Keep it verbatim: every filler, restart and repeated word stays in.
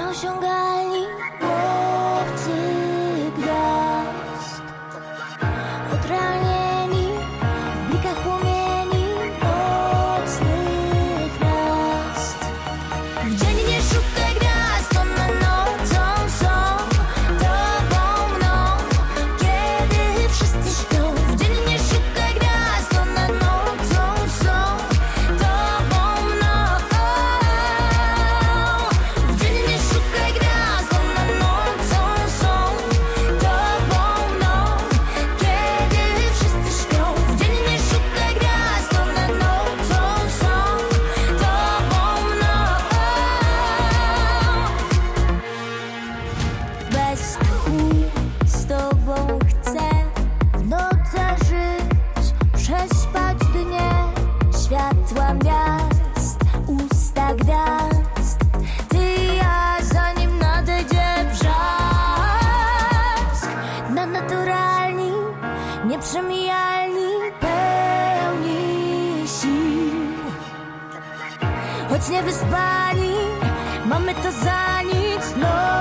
nieosiągalni łowcy gwiazd, odrealnieni w blikach płomieni nocnych miast. W dzień nie szukaj gwiazd, one nocą są tobą mną, kiedy wszyscy śpią. W dzień nie szukaj gwiazd, one nocą są tobą mną. W dzień nie szukaj gwiazd, one nocą są tobą mną, kiedy wszyscy śpią. W dzień nie szukaj gwiazd, one nocą są tobą mną. Bez tchu z tobą chcę w nocy żyć, przespać dnie, światła miast, usta gwiazd. Ty i ja, zanim nadejdzie brzask, nadnaturalni, nieprzemijalni, pełni sił. Choć niewyspani, mamy to za nic, no